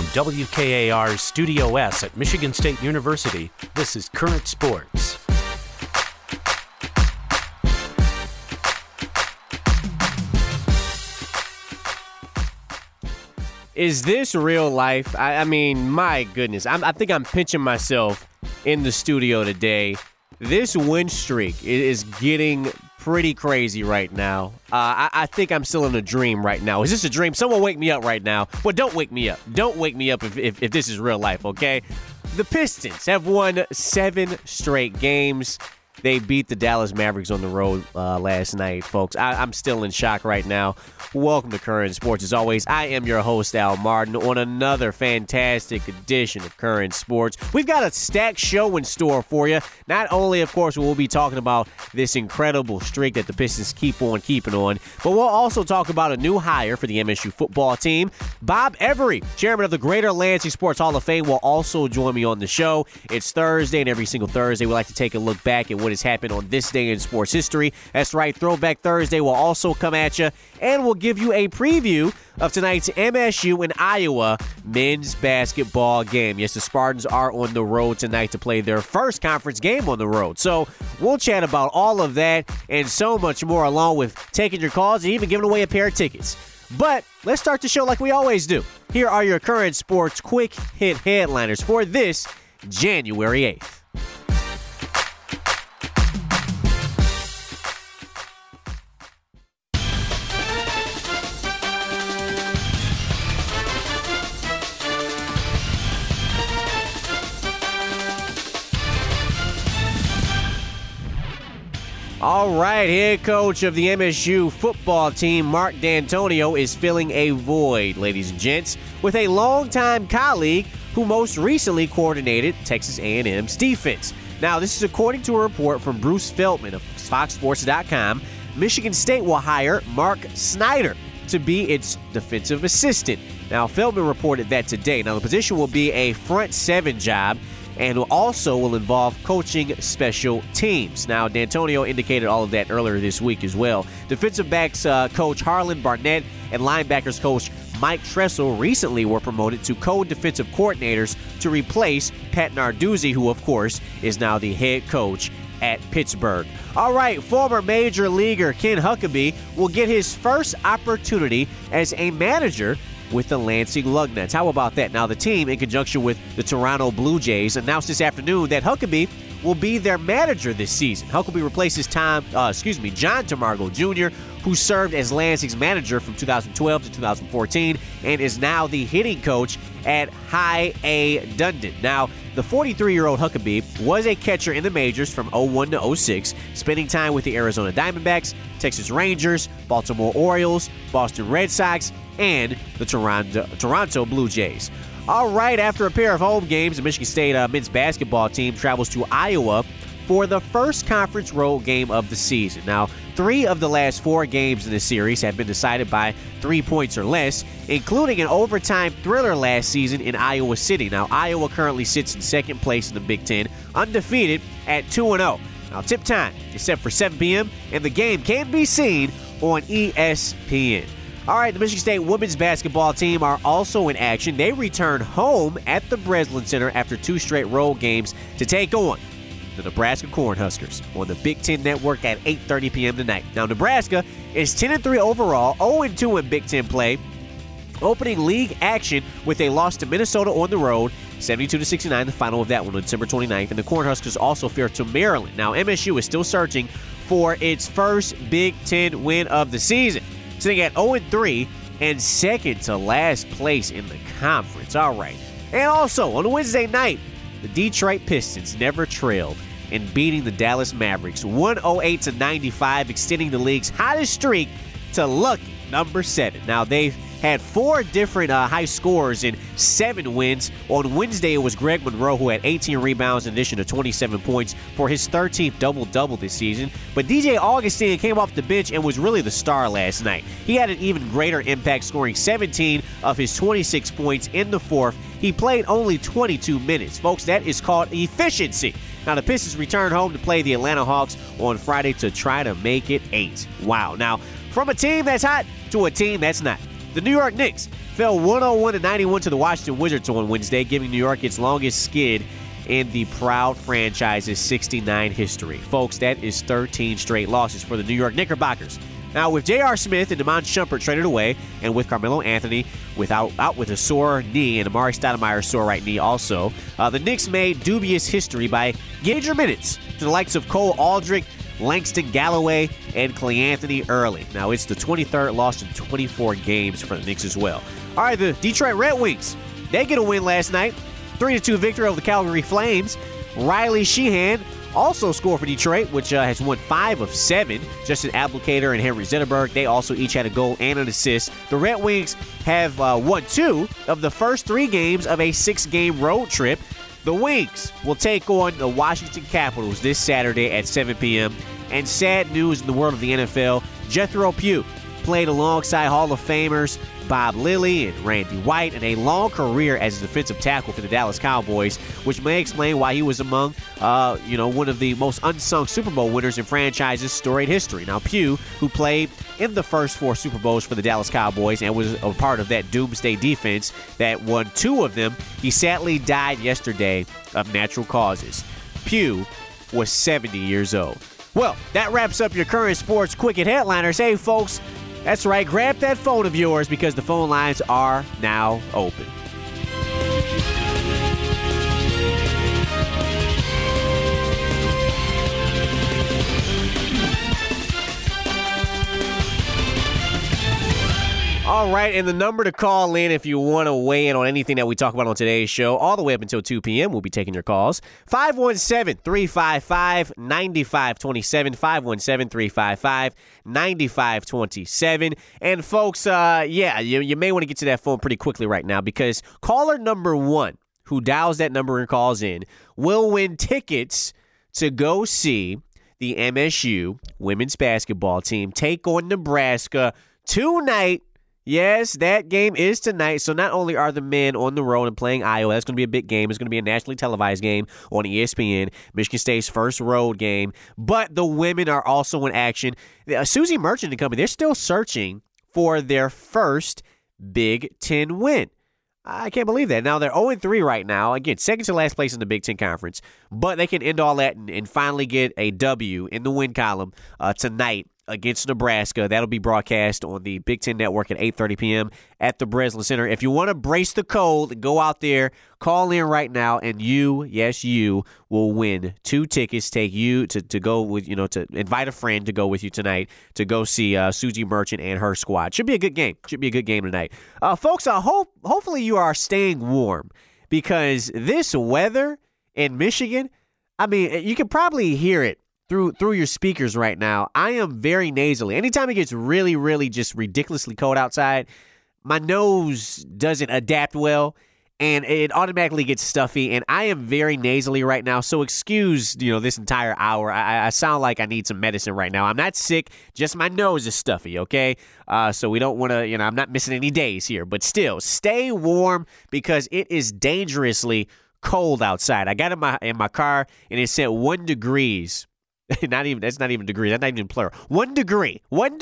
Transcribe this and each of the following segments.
From WKAR's Studio S at Michigan State University, this is Current Sports. Is this real life? I mean, my goodness. I think I'm pinching myself in the studio today. This win streak is getting pretty crazy right now. I think I'm still in a dream right now. Is this a dream? Someone wake me up right now. Well, don't wake me up. Don't wake me up if this is real life, okay? The Pistons have won 7 straight games. They beat the Dallas Mavericks on the road last night, folks. I'm still in shock right now. Welcome to Current Sports. As always, I am your host, Al Martin, on another fantastic edition of Current Sports. We've got a stacked show in store for you. Not only, of course, we'll be talking about this incredible streak that the Pistons keep on keeping on, but we'll also talk about a new hire for the MSU football team. Bob Every, chairman of the Greater Lansing Sports Hall of Fame, will also join me on the show. It's Thursday, and every single Thursday we like to take a look back at what has happened on this day in sports history. That's right, Throwback Thursday will also come at you, and we'll give you a preview of tonight's MSU and Iowa men's basketball game. Yes, the Spartans are on the road tonight to play their first conference game on the road. So we'll chat about all of that and so much more, along with taking your calls and even giving away a pair of tickets. But let's start the show like we always do. Here are your Current Sports quick hit headliners for this January 8th. All right, head coach of the MSU football team, Mark D'Antonio, is filling a void, ladies and gents, with a longtime colleague who most recently coordinated Texas A&M's defense. Now, this is according to a report from Bruce Feldman of FoxSports.com. Michigan State will hire Mark Snyder to be its defensive assistant. Now, Feldman reported that today. Now, the position will be a front seven job, and also will involve coaching special teams. Now, D'Antonio indicated all of that earlier this week as well. Defensive backs coach Harlan Barnett and linebackers coach Mike Tressel recently were promoted to co-defensive coordinators to replace Pat Narduzzi, who, of course, is now the head coach at Pittsburgh. All right, former Major Leaguer Ken Huckabee will get his first opportunity as a manager with the Lansing Lugnuts. How about that? Now, the team, in conjunction with the Toronto Blue Jays, announced this afternoon that Huckabee will be their manager this season. Huckabee replaces John Tamargo Jr., who served as Lansing's manager from 2012 to 2014 and is now the hitting coach at High A Dundon. Now, the 43-year-old Huckabee was a catcher in the majors from 01 to 06, spending time with the Arizona Diamondbacks, Texas Rangers, Baltimore Orioles, Boston Red Sox, and the Toronto Blue Jays. All right, after a pair of home games, the Michigan State men's basketball team travels to Iowa for the first conference road game of the season. Now, 3 of the last 4 games in the series have been decided by 3 points or less, including an overtime thriller last season in Iowa City. Now, Iowa currently sits in second place in the Big Ten, undefeated at 2-0. Now, tip time is set for 7 p.m., and the game can be seen on ESPN. All right, the Michigan State women's basketball team are also in action. They return home at the Breslin Center after 2 straight road games to take on the Nebraska Cornhuskers on the Big Ten Network at 8:30 p.m. tonight. Now, Nebraska is 10-3 overall, 0-2 in Big Ten play, opening league action with a loss to Minnesota on the road, 72-69, the final of that one on December 29th. And the Cornhuskers also fare to Maryland. Now, MSU is still searching for its first Big Ten win of the season, sitting at 0-3 and second to last place in the conference. All right. And also, on Wednesday night, the Detroit Pistons never trailed in beating the Dallas Mavericks 108-95, extending the league's hottest streak to lucky number 7. Now, they've had 4 different high scores in 7 wins. On Wednesday, it was Greg Monroe who had 18 rebounds in addition to 27 points for his 13th double-double this season. But DJ Augustine came off the bench and was really the star last night. He had an even greater impact, scoring 17 of his 26 points in the fourth. He played only 22 minutes. Folks, that is called efficiency. Now, the Pistons return home to play the Atlanta Hawks on Friday to try to make it 8. Wow. Now, from a team that's hot to a team that's not. The New York Knicks fell 101-91 to the Washington Wizards on Wednesday, giving New York its longest skid in the proud franchise's 69 history. Folks, that is 13 straight losses for the New York Knickerbockers. Now, with J.R. Smith and Damon Shumpert traded away, and with Carmelo Anthony out with a sore knee and Amari Stoudemire's sore right knee also, the Knicks made dubious history by gauge your minutes to the likes of Cole Aldrich, Langston Galloway, and Clay Anthony early. Now, it's the 23rd loss in 24 games for the Knicks as well. All right, the Detroit Red Wings, they get a win last night. 3-2 victory over the Calgary Flames. Riley Sheehan also scored for Detroit, which has won 5 of 7. Justin Abdelkader and Henry Zetterberg, they also each had a goal and an assist. The Red Wings have won 2 of the first 3 games of a 6-game road trip. The Wings will take on the Washington Capitals this Saturday at 7 p.m. And sad news in the world of the NFL, Jethro Pugh played alongside Hall of Famers Bob Lilly and Randy White, and a long career as a defensive tackle for the Dallas Cowboys, which may explain why he was among, one of the most unsung Super Bowl winners in franchise's storied history. Now, Pugh, who played in the first 4 Super Bowls for the Dallas Cowboys and was a part of that doomsday defense that won 2 of them, he sadly died yesterday of natural causes. Pugh was 70 years old. Well, that wraps up your current sports quick hit headliners. Hey, folks, that's right, grab that phone of yours because the phone lines are now open. All right, and the number to call in if you want to weigh in on anything that we talk about on today's show, all the way up until 2 p.m., we'll be taking your calls. 517-355-9527, 517-355-9527. And folks, you may want to get to that phone pretty quickly right now because caller number 1 who dials that number and calls in will win tickets to go see the MSU women's basketball team take on Nebraska tonight. Yes, that game is tonight. So not only are the men on the road and playing Iowa, that's going to be a big game. It's going to be a nationally televised game on ESPN, Michigan State's first road game. But the women are also in action. Susie Merchant and company, they're still searching for their first Big Ten win. I can't believe that. Now, they're 0-3 right now. Again, second to last place in the Big Ten Conference. But they can end all that and finally get a W in the win column tonight against Nebraska. That'll be broadcast on the Big Ten Network at 8:30 p.m. at the Breslin Center. If you want to brace the cold, go out there, call in right now, and you, yes, you, will win 2 tickets. Take you to go with, to invite a friend to go with you tonight to go see Susie Merchant and her squad. Should be a good game. Should be a good game tonight. Folks, hopefully you are staying warm because this weather in Michigan, I mean, you can probably hear it through your speakers right now. I am very nasally. Anytime it gets really, really just ridiculously cold outside, my nose doesn't adapt well, and it automatically gets stuffy, and I am very nasally right now, so excuse, this entire hour. I sound like I need some medicine right now. I'm not sick, just my nose is stuffy, okay? So we don't want to, I'm not missing any days here, but still, stay warm because it is dangerously cold outside. I got in my car, and it said 1 degrees. That's not even degree. That's not even plural. 1 degree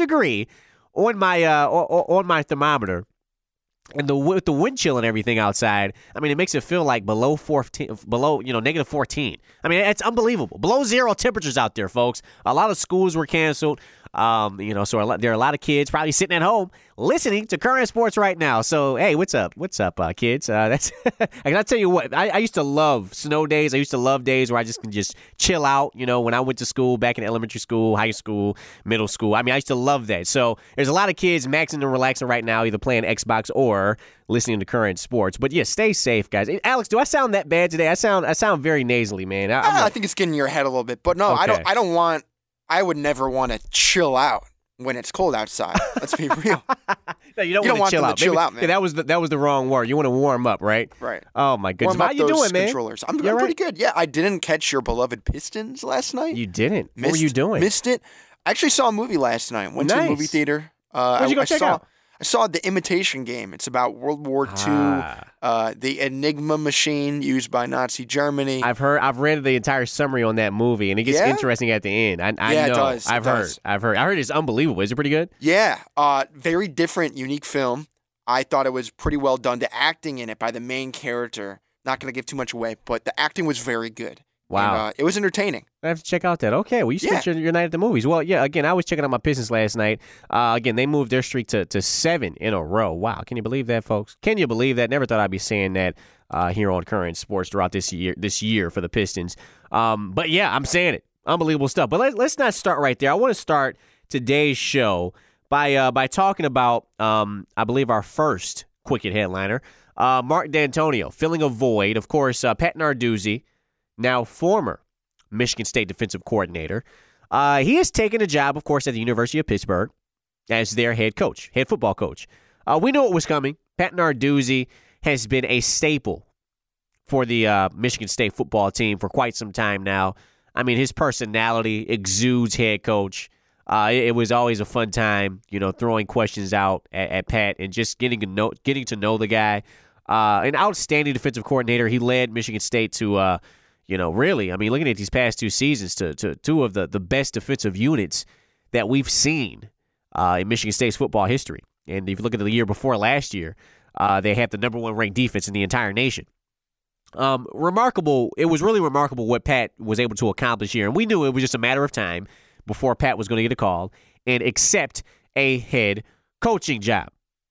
on my thermometer, and with the wind chill and everything outside. I mean, it makes it feel like below negative 14. I mean, it's unbelievable. Below zero temperatures out there, folks. A lot of schools were canceled. So there are a lot of kids probably sitting at home listening to Current Sports right now. So, hey, what's up? What's up, kids? That's I gotta tell you what, I used to love snow days. I used to love days where I just can just chill out, when I went to school back in elementary school, high school, middle school. I mean, I used to love that. So there's a lot of kids maxing and relaxing right now, either playing Xbox or listening to Current Sports. But yeah, stay safe, guys. Alex, do I sound that bad today? I sound very nasally, man. I think it's getting in your head a little bit. But no, okay. I would never want to chill out when it's cold outside. Let's be real. No, you don't want to chill out. Man. Yeah, that was the wrong word. You want to warm up, right? Right. Oh my goodness. How you doing, man? Controllers. I'm pretty good. Yeah, I didn't catch your beloved Pistons last night. You didn't. What were you doing? Missed it. I actually saw a movie last night. Went to a movie theater. Where'd you go check out? I saw The Imitation Game. It's about World War II, the Enigma machine used by Nazi Germany. I've read the entire summary on that movie, and it gets interesting at the end. I know. It does. I've heard. I heard it's unbelievable. Is it pretty good? Yeah. Very different, unique film. I thought it was pretty well done. The acting in it by the main character, not going to give too much away, but the acting was very good. Wow. And, it was entertaining. I have to check out that. Okay, well, you spent your night at the movies. Well, yeah, again, I was checking out my Pistons last night. Again, they moved their streak to 7 in a row. Wow, can you believe that, folks? Can you believe that? Never thought I'd be saying that here on Current Sports throughout this year for the Pistons. But, yeah, I'm saying it. Unbelievable stuff. But let's not start right there. I want to start today's show by talking about, I believe, our first Quick Hit headliner, Mark Dantonio, filling a void. Of course, Pat Narduzzi, now former Michigan State defensive coordinator. He has taken a job, of course, at the University of Pittsburgh as their head football coach. We knew it was coming. Pat Narduzzi has been a staple for the Michigan State football team for quite some time now. I mean, his personality exudes head coach. It was always a fun time, throwing questions out at Pat and just getting to know the guy. An outstanding defensive coordinator. He led Michigan State to really, I mean, looking at these past 2 seasons, to two of the best defensive units that we've seen in Michigan State's football history. And if you look at the year before last year, they had the number 1 ranked defense in the entire nation. Remarkable. It was really remarkable what Pat was able to accomplish here. And we knew it was just a matter of time before Pat was going to get a call and accept a head coaching job.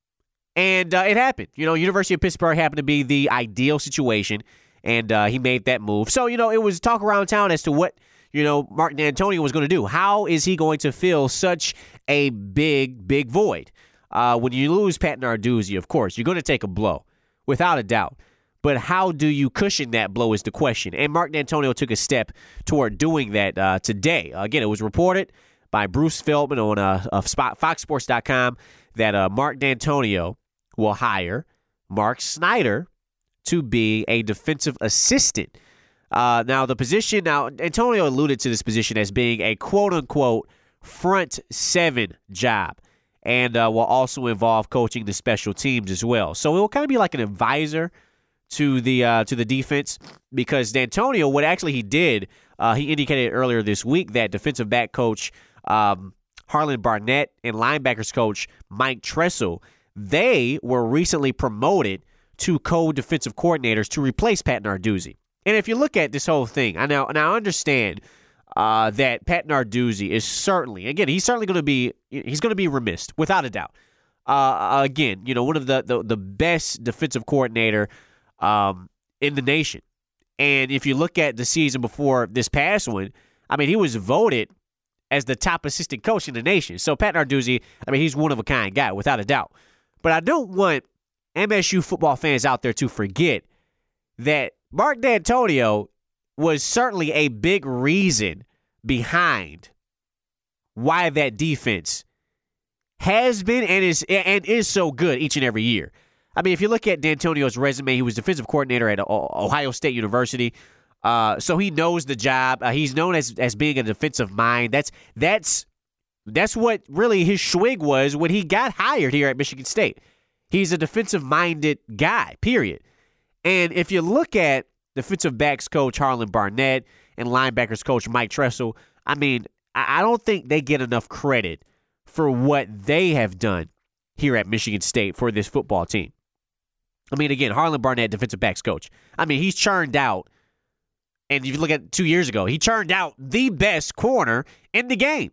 And it happened. University of Pittsburgh happened to be the ideal situation. And he made that move. So, it was talk around town as to what, Mark Dantonio was going to do. How is he going to fill such a big, big void? When you lose Pat Narduzzi, of course, you're going to take a blow, without a doubt. But how do you cushion that blow is the question. And Mark Dantonio took a step toward doing that today. Again, it was reported by Bruce Feldman on FoxSports.com that Mark Dantonio will hire Mark Snyder to be a defensive assistant. Now, Antonio alluded to this position as being a quote-unquote front 7 job and will also involve coaching the special teams as well. So it will kind of be like an advisor to the defense, because Dantonio, what actually he did, he indicated earlier this week that defensive back coach Harlan Barnett and linebackers coach Mike Tressel, they were recently promoted to co-defensive coordinators to replace Pat Narduzzi. And if you look at this whole thing, I understand that Pat Narduzzi is certainly, again, he's going to be remiss, without a doubt. Again, one of the best defensive coordinator in the nation. And if you look at the season before this past one, I mean, he was voted as the top assistant coach in the nation. So Pat Narduzzi, I mean, he's one of a kind guy, without a doubt. But I don't want MSU football fans out there to forget that Mark Dantonio was certainly a big reason behind why that defense has been and is so good each and every year. I mean, if you look at Dantonio's resume, he was defensive coordinator at Ohio State University, so he knows the job. He's known as being a defensive mind. That's what really his swig was when he got hired here at Michigan State. He's a defensive-minded guy, period. And if you look at defensive backs coach Harlan Barnett and linebackers coach Mike Tressel, I mean, I don't think they get enough credit for what they have done here at Michigan State for this football team. I mean, again, Harlan Barnett, defensive backs coach. I mean, he's churned out, and if you look at 2 years ago, he churned out the best corner in the game.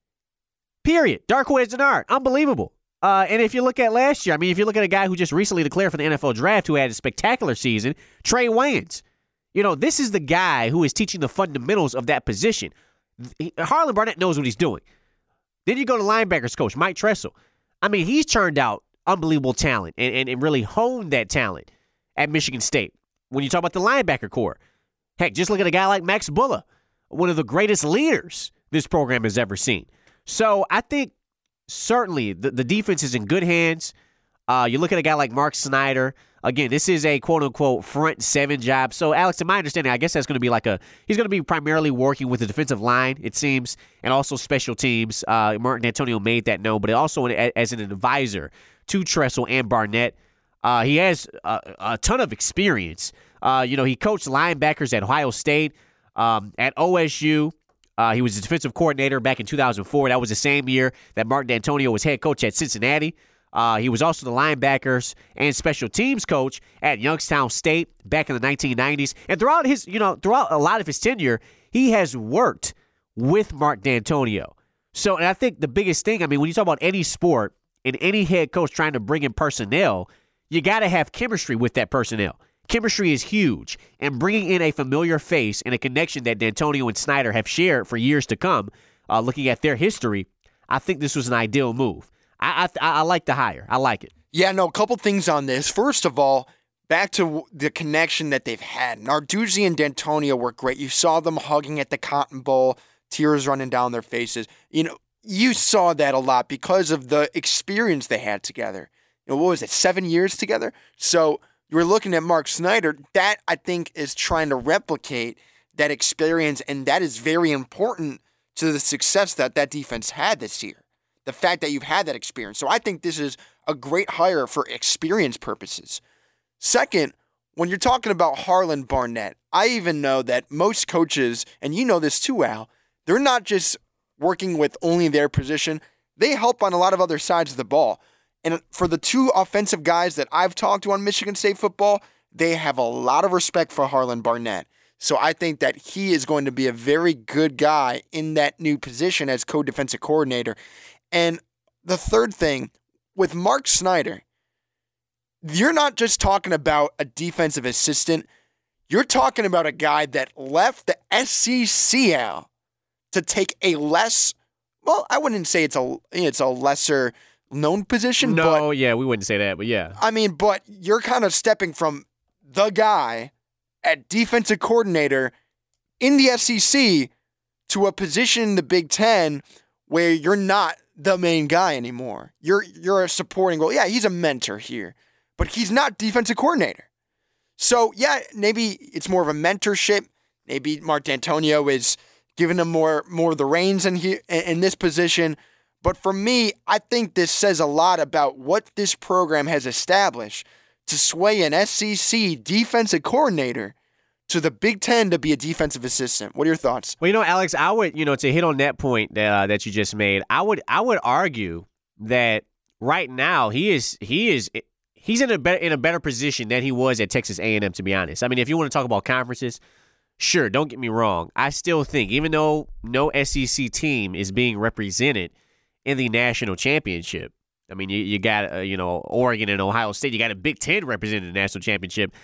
Period. Darqueze Dennard. Unbelievable. And if you look at last year, I mean, if you look at a guy who just recently declared for the NFL draft who had a spectacular season, Trey Wayans. This is the guy who is teaching the fundamentals of that position. Harlan Barnett knows what he's doing. Then you go to linebackers coach Mike Tressel. I mean, he's churned out unbelievable talent and really honed that talent at Michigan State. When you talk about the linebacker core, heck, just look at a guy like Max Bulla, one of the greatest leaders this program has ever seen. So I think certainly the defense is in good hands. You look at a guy like Mark Snyder. Again, this is a quote-unquote front 7 job. So, Alex, to my understanding, I guess that's going to be he's going to be primarily working with the defensive line, it seems, and also special teams. Mark Dantonio made that known, but also as an advisor to Tressel and Barnett. He has a ton of experience. He coached linebackers at Ohio State, at OSU. He was the defensive coordinator back in 2004. That was the same year that Mark Dantonio was head coach at Cincinnati. He was also the linebackers and special teams coach at Youngstown State back in the 1990s. And throughout a lot of his tenure, he has worked with Mark D'Antonio. So, and I think the biggest thing, I mean, when you talk about any sport and any head coach trying to bring in personnel, you got to have chemistry with that personnel. Chemistry is huge, and bringing in a familiar face and a connection that D'Antonio and Snyder have shared for years to come, looking at their history, I think this was an ideal move. I like the hire. I like it. Yeah, no, a couple things on this. First of all, back to the connection that they've had. Narduzzi and D'Antonio were great. You saw them hugging at the Cotton Bowl, tears running down their faces. You saw that a lot because of the experience they had together. What was it, 7 years together? So you were looking at Mark Snyder. That, I think, is trying to replicate that experience, and that is very important to the success that defense had this year. The fact that you've had that experience. So I think this is a great hire for experience purposes. Second, when you're talking about Harlan Barnett, I even know that most coaches, and you know this too, Al, they're not just working with only their position. They help on a lot of other sides of the ball. And for the two offensive guys that I've talked to on Michigan State football, they have a lot of respect for Harlan Barnett. So I think that he is going to be a very good guy in that new position as co-defensive coordinator. And the third thing, with Mark Snyder, you're not just talking about a defensive assistant. You're talking about a guy that left the SEC out to take a less, well, I wouldn't say it's a lesser known position. No, yeah, we wouldn't say that, but yeah. I mean, but you're kind of stepping from the guy at defensive coordinator in the SEC to a position in the Big Ten where you're not the main guy anymore. You're a supporting role. Yeah, he's a mentor here, but he's not defensive coordinator. So, yeah, maybe it's more of a mentorship. Maybe Mark D'Antonio is giving him more of the reins in this position. But for me, I think this says a lot about what this program has established to sway an SEC defensive coordinator to the Big Ten to be a defensive assistant. What are your thoughts? Well, Alex, I would, to hit on that point that you just made, I would argue that right now he's in a better position than he was at Texas A&M, to be honest. I mean, if you want to talk about conferences, sure, don't get me wrong. I still think, even though no SEC team is being represented in the national championship, I mean, you got, Oregon and Ohio State, you got a Big Ten represented in the national championship.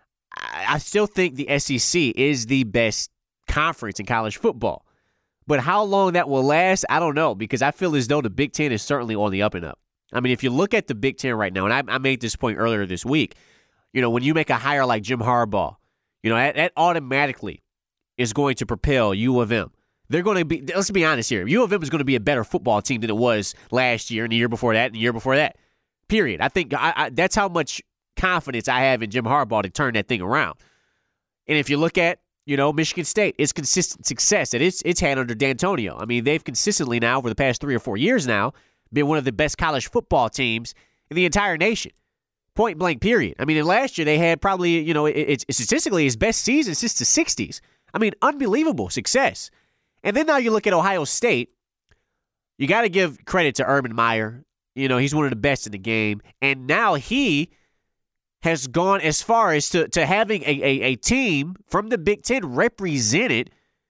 I still think the SEC is the best conference in college football. But how long that will last, I don't know, because I feel as though the Big Ten is certainly on the up and up. I mean, if you look at the Big Ten right now, and I made this point earlier this week, when you make a hire like Jim Harbaugh, that automatically is going to propel U of M. They're going to be, let's be honest here, U of M is going to be a better football team than it was last year and the year before that and the year before that. Period. I think that's how much confidence I have in Jim Harbaugh to turn that thing around. And if you look at, Michigan State, its consistent success that it's had under D'Antonio. I mean, they've consistently now, over the past 3 or 4 years now, been one of the best college football teams in the entire nation. Point blank, period. I mean, and last year they had probably, it's statistically his best season since the 60s. I mean, unbelievable success. And then now you look at Ohio State, you got to give credit to Urban Meyer. He's one of the best in the game. And now he has gone as far as to having a team from the Big Ten represented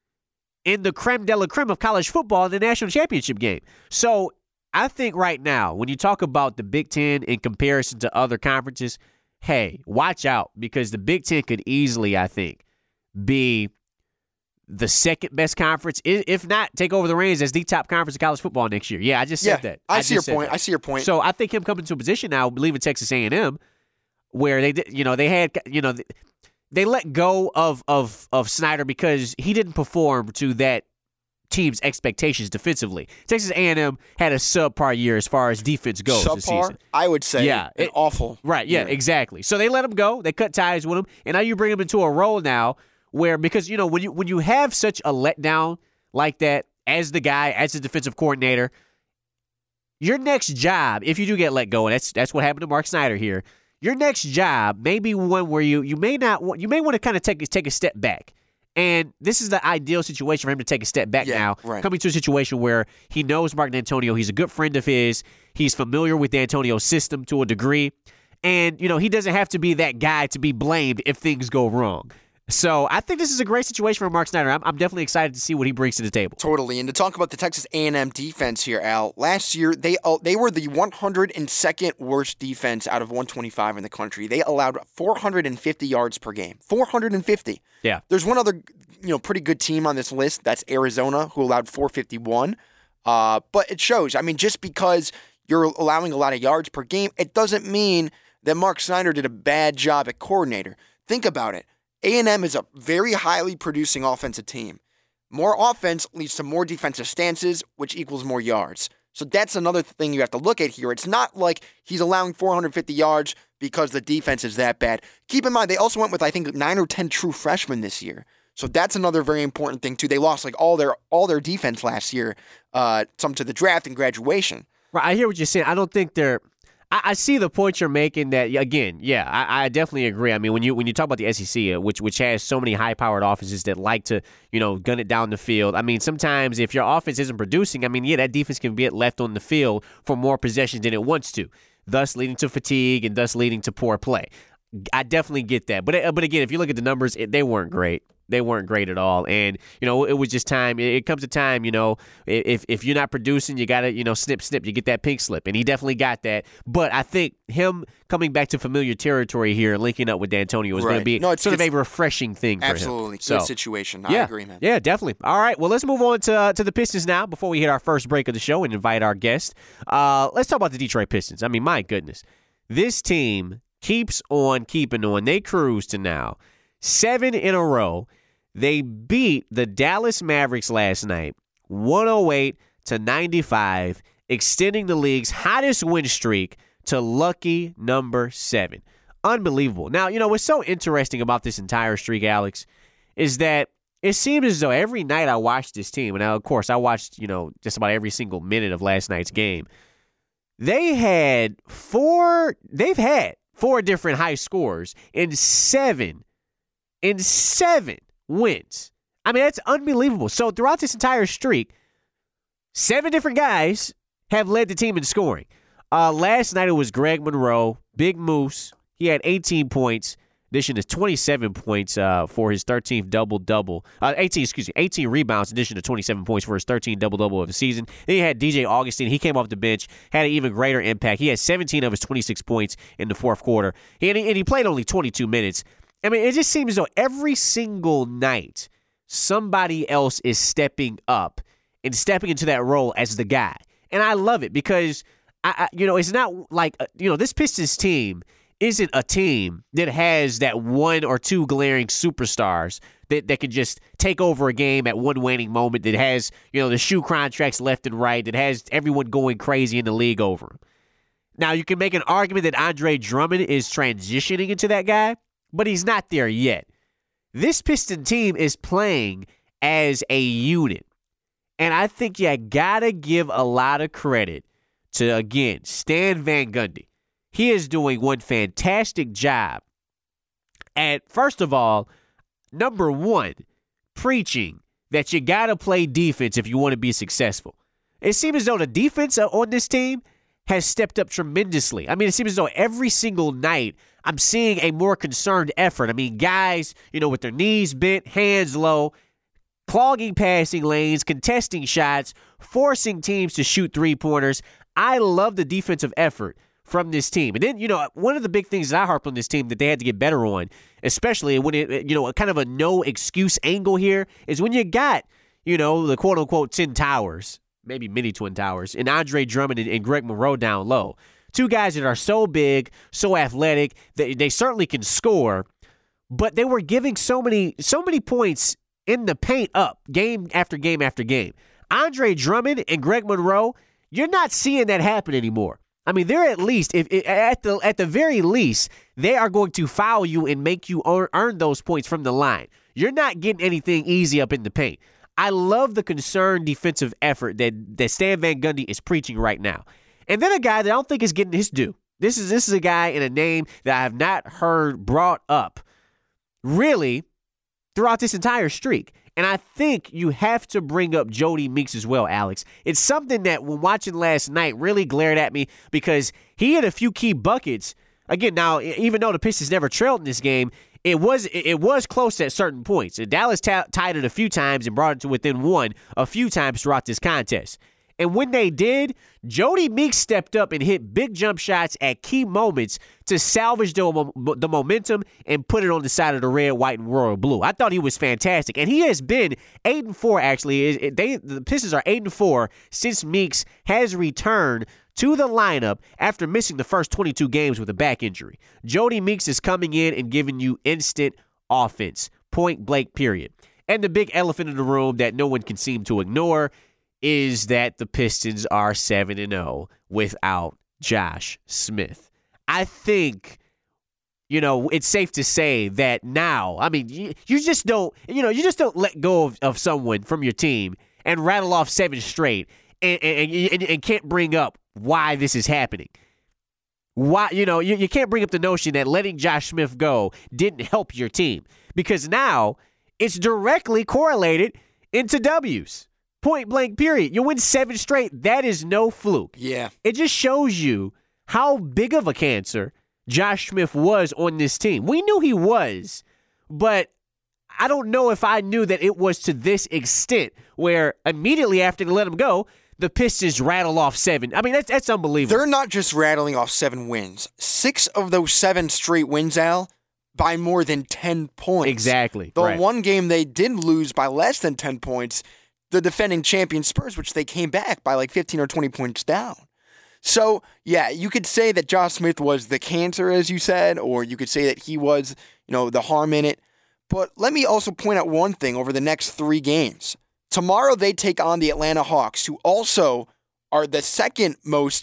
in the creme de la creme of college football in the national championship game. So I think right now, when you talk about the Big Ten in comparison to other conferences, hey, watch out, because the Big Ten could easily, I think, be the second best conference, if not take over the reins as the top conference of college football next year. Yeah, I just said that. I see your point. So I think him coming to a position now, I believe in Texas A&M, where they let go of Snyder because he didn't perform to that team's expectations defensively. Texas A&M had a subpar year as far as defense goes this season. I would say. Yeah, awful. Right, yeah, exactly. So they let him go. They cut ties with him, and now you bring him into a role now where, because when you have such a letdown like that as the guy, as the defensive coordinator, your next job, if you do get let go, and that's what happened to Mark Snyder here, your next job may be one where you may want to kind of take a step back And this is the ideal situation for him to take a step back now, right. coming to a situation where he knows Mark D'Antonio. He's a good friend of his. He's familiar with D'Antonio's system to a degree. And, he doesn't have to be that guy to be blamed if things go wrong. So I think this is a great situation for Mark Snyder. I'm definitely excited to see what he brings to the table. Totally. And to talk about the Texas A&M defense here, Al, last year they were the 102nd worst defense out of 125 in the country. They allowed 450 yards per game. 450. Yeah. There's one other, pretty good team on this list. That's Arizona, who allowed 451. But it shows. I mean, just because you're allowing a lot of yards per game, it doesn't mean that Mark Snyder did a bad job at coordinator. Think about it. A&M is a very highly producing offensive team. More offense leads to more defensive stances, which equals more yards. So that's another thing you have to look at here. It's not like he's allowing 450 yards because the defense is that bad. Keep in mind, they also went with, I think, 9 or 10 true freshmen this year. So that's another very important thing, too. They lost all their defense last year, some to the draft and graduation. Right, I hear what you're saying. I don't think they're... I see the point you're making that, again, yeah, I definitely agree. I mean, when you talk about the SEC, which has so many high-powered offenses that like to, gun it down the field, I mean, sometimes if your offense isn't producing, I mean, yeah, that defense can get left on the field for more possessions than it wants to, thus leading to fatigue and thus leading to poor play. I definitely get that. But again, if you look at the numbers, they weren't great. They weren't great at all. And, it was just time. It comes a time, if you're not producing, you got to, snip. You get that pink slip. And he definitely got that. But I think him coming back to familiar territory here and linking up with D'Antonio is going to be sort of a refreshing thing for him. Absolutely. Good situation. I agree, man. Yeah, definitely. All right. Well, let's move on to the Pistons now before we hit our first break of the show and invite our guest. Let's talk about the Detroit Pistons. I mean, my goodness. This team keeps on keeping on. They cruise to now 7 in a row. They beat the Dallas Mavericks last night, 108-95, extending the league's hottest win streak to lucky number 7. Unbelievable. Now, what's so interesting about this entire streak, Alex, is that it seems as though every night I watch this team, and now, of course, I watched, just about every single minute of last night's game. They've had 4 different high scores in 7 wins. I mean, that's unbelievable. So throughout this entire streak, 7 different guys have led the team in scoring. Last night it was Greg Monroe, Big Moose. He had 18 points. Addition to 27 points for his 13th double-double. 18 rebounds, addition to 27 points for his 13th double-double of the season. Then you had DJ Augustin. He came off the bench, had an even greater impact. He had 17 of his 26 points in the fourth quarter. And he played only 22 minutes. I mean, it just seems as though every single night somebody else is stepping up and stepping into that role as the guy. And I love it because, it's not like, this Pistons team isn't a team that has that 1 or 2 glaring superstars that can just take over a game at one waning moment, that has, the shoe contracts left and right, that has everyone going crazy in the league over him. Now, you can make an argument that Andre Drummond is transitioning into that guy, but he's not there yet. This Piston team is playing as a unit. And I think you got to give a lot of credit to, again, Stan Van Gundy. He is doing one fantastic job at, first of all, number 1, preaching that you got to play defense if you want to be successful. It seems as though the defense on this team has stepped up tremendously. I mean, it seems as though every single night I'm seeing a more concerned effort. I mean, guys, with their knees bent, hands low, clogging passing lanes, contesting shots, forcing teams to shoot three-pointers. I love the defensive effort from this team. And then, one of the big things that I harp on this team that they had to get better on, especially when it, kind of a no-excuse angle here, is when you got, the quote-unquote 10 towers, maybe mini twin towers, and Andre Drummond and Greg Monroe down low. 2 guys that are so big, so athletic, they certainly can score, but they were giving so many points in the paint up game after game after game. Andre Drummond and Greg Monroe, you're not seeing that happen anymore. I mean, they're at least, at the very least, they are going to foul you and make you earn those points from the line. You're not getting anything easy up in the paint. I love the concerned defensive effort that Stan Van Gundy is preaching right now. And then a guy that I don't think is getting his due. This is a guy and a name that I have not heard brought up really throughout this entire streak. And I think you have to bring up Jody Meeks as well, Alex. It's something that when watching last night really glared at me because he had a few key buckets. Again, now, even though the Pistons never trailed in this game, it was close at certain points. And Dallas tied it a few times and brought it to within one a few times throughout this contest. And when they did, Jody Meeks stepped up and hit big jump shots at key moments to salvage the momentum and put it on the side of the red, white, and royal blue. I thought he was fantastic. And he has been 8-4, actually. The Pistons are 8-4 since Meeks has returned to the lineup after missing the first 22 games with a back injury. Jody Meeks is coming in and giving you instant offense, point blank, period. And the big elephant in the room that no one can seem to ignore is that the Pistons are 7-0 without Josh Smith. I think, it's safe to say that now, I mean, you just don't let go of someone from your team and rattle off 7 straight and can't bring up why this is happening. Why, you can't bring up the notion that letting Josh Smith go didn't help your team, because now it's directly correlated into W's. Point blank, period. You win 7 straight. That is no fluke. Yeah. It just shows you how big of a cancer Josh Smith was on this team. We knew he was, but I don't know if I knew that it was to this extent where immediately after they let him go, the Pistons rattle off 7. I mean, that's unbelievable. They're not just rattling off 7 wins. 6 of those 7 straight wins, Al, by more than 10 points. Exactly. The right. one game they did lose by less than 10 points, the defending champion Spurs, which they came back by like 15 or 20 points down. So, yeah, you could say that Josh Smith was the cancer, as you said, or you could say that he was, the harm in it. But let me also point out one thing over the next 3 games. Tomorrow they take on the Atlanta Hawks, who also are have the second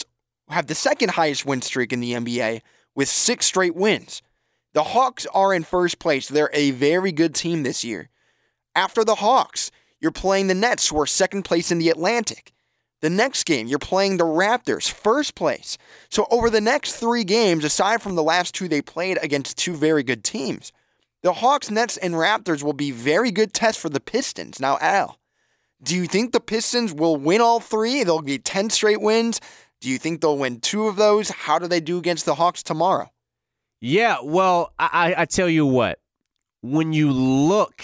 highest win streak in the NBA with 6 straight wins. The Hawks are in first place. They're a very good team this year. After the Hawks, you're playing the Nets, who are second place in the Atlantic. The next game, you're playing the Raptors, first place. So over the next 3 games, aside from the last 2 they played against 2 very good teams, the Hawks, Nets, and Raptors will be very good tests for the Pistons. Now, Al, do you think the Pistons will win all 3? There'll be 10 straight wins. Do you think they'll win 2 of those? How do they do against the Hawks tomorrow? Yeah, well, I tell you what, when you look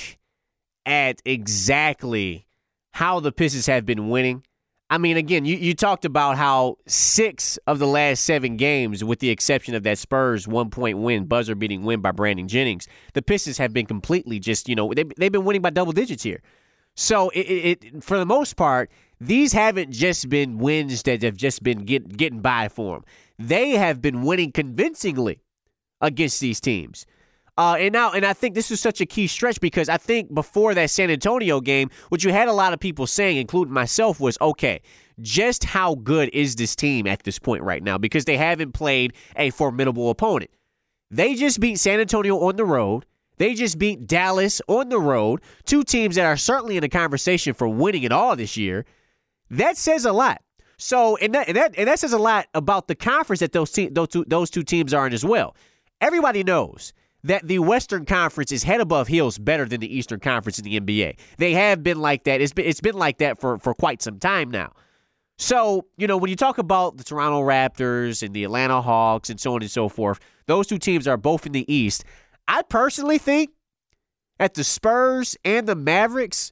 at exactly how the Pistons have been winning, I mean, again, you talked about how 6 of the last 7 games, with the exception of that Spurs 1-point win, buzzer-beating win by Brandon Jennings, the Pistons have been completely just, they've been winning by double digits here. So, it for the most part, these haven't just been wins that have just been getting by for them. They have been winning convincingly against these teams. And I think this is such a key stretch because I think before that San Antonio game, what you had a lot of people saying, including myself, was, okay, just how good is this team at this point right now? Because they haven't played a formidable opponent. They just beat San Antonio on the road. They just beat Dallas on the road, 2 teams that are certainly in the conversation for winning it all this year. That says a lot. So, and that says a lot about the conference that those 2 teams are in as well. Everybody knows that the Western Conference is head above heels better than the Eastern Conference in the NBA. They have been like that. It's been like that for quite some time now. So, when you talk about the Toronto Raptors and the Atlanta Hawks and so on and so forth, those 2 teams are both in the East. I personally think that the Spurs and the Mavericks